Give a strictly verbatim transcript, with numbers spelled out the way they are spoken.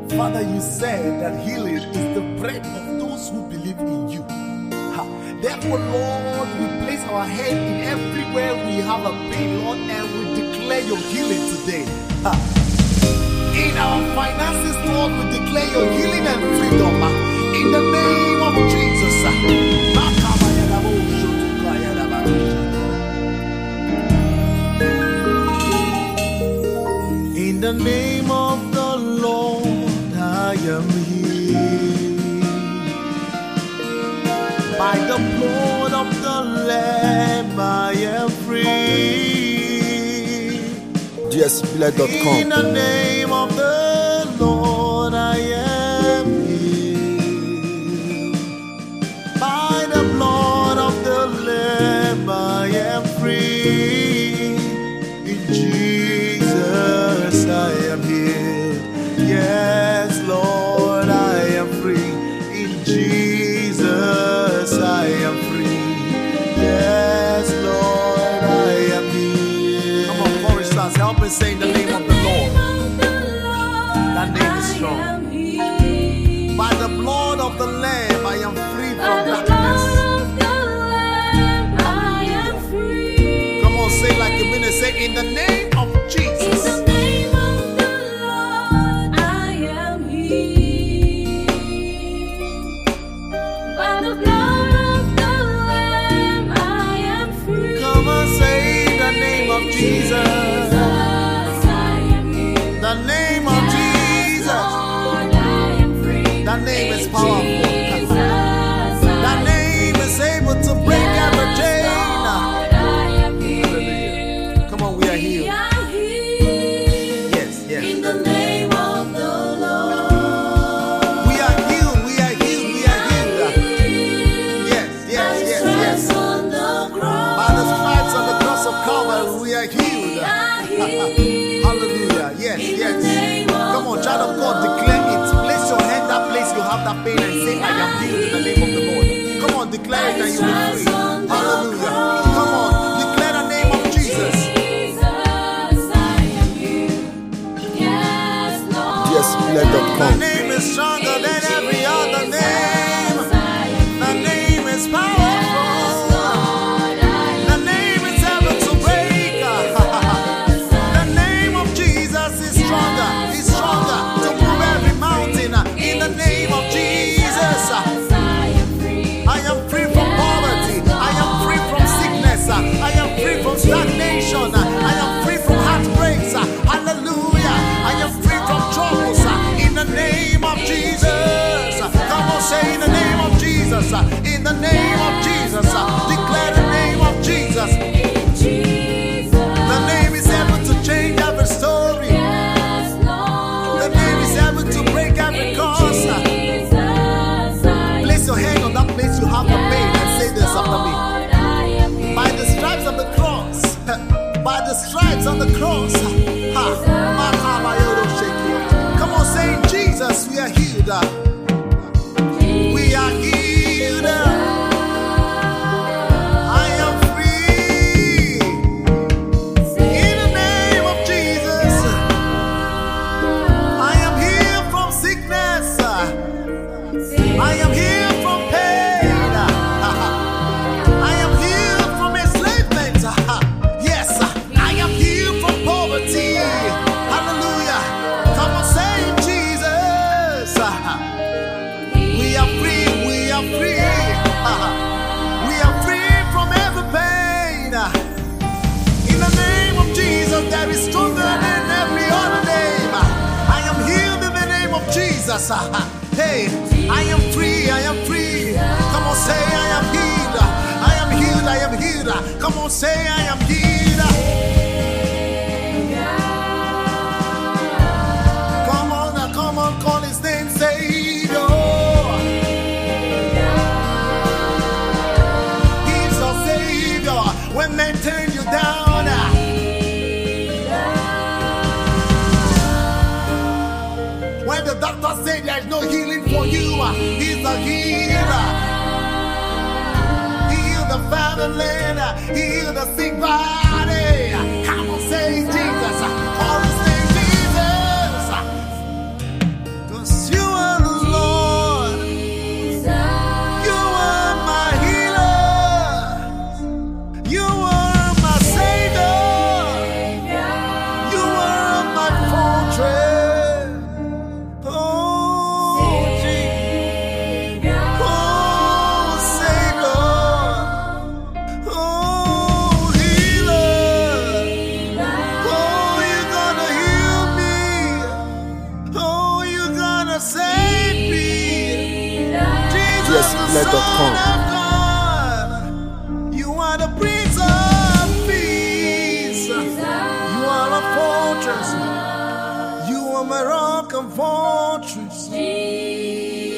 Father, you said that healing is the bread of those who believe in you. Ha. Therefore, Lord, we place our head in everywhere we have a pain, Lord, and we declare your healing today. Ha. In our finances, Lord, we declare your healing and freedom. Ha. In the name of Jesus. Ha. In the name of the Lord, I am healed. By the blood of the Lamb, I am free. D S blood dot com. In the name of the Lord, I am healed. By the blood of the Lamb, I am free. In Jesus, I am healed. Yes, Lord, I am free. In Jesus, I am free. Yes, Lord, I am healed. Come on, choristers, help me say in the name of the Lord. That name is strong. By the blood of the Lamb, I am free from darkness. Come on, say like a minute. Say in the name of Jesus. Jesus, the name of Jesus, that name is powerful, that name is able to break every chain. Come on, we are healed. Yes, yes. In the name of the Lord, we are healed, we are healed, we are healed. Yes, yes, yes, yes. By the stripes on the cross of Calvary, we are healed. Hallelujah. Yes, yes. Come on, child of God, declare it. Place your hand that place you have that pain and say, I am healed in the name of the Lord. Come on, declare it and you will be free. Hallelujah. Come on, declare the name of Jesus. D S blood dot com. The name is stronger than every other name. The name is powerful. Stagnation, I am free from heartbreaks. Hallelujah, I am free from troubles. In the name of Jesus, come on, say in the name of Jesus. In the name of Jesus, declare the name of Jesus. The name is able to change every story. The name is able to break every curse. Place your hand on that place you have the pain and say this after me. By the stripes of the cross, by the stripes on the cross, ha, come on, say Jesus, we are healed. We are healed. I am free. In the name of Jesus, I am healed from sickness. I am healed from pain. I am healed from enslavement. Yes, I am healed from poverty. Hallelujah. Come on, say Jesus. We are free, we are free. We are free from every pain. In the name of Jesus, that is stronger than every other name. I am healed in the name of Jesus. Hey, I am free, I am free. Come on, say I am healed. I am healed, I am healed. Come on, say I am healed. Come on, come on, call his name, Savior. He's our Savior. When men turn you down, when the doctor said there's no healing for you, he's a healer. Heal the family, heal the sick body. Come on, say Jesus. All the say Jesus. dot com. You are the Prince of Peace. You are a fortress. You are my rock and fortress.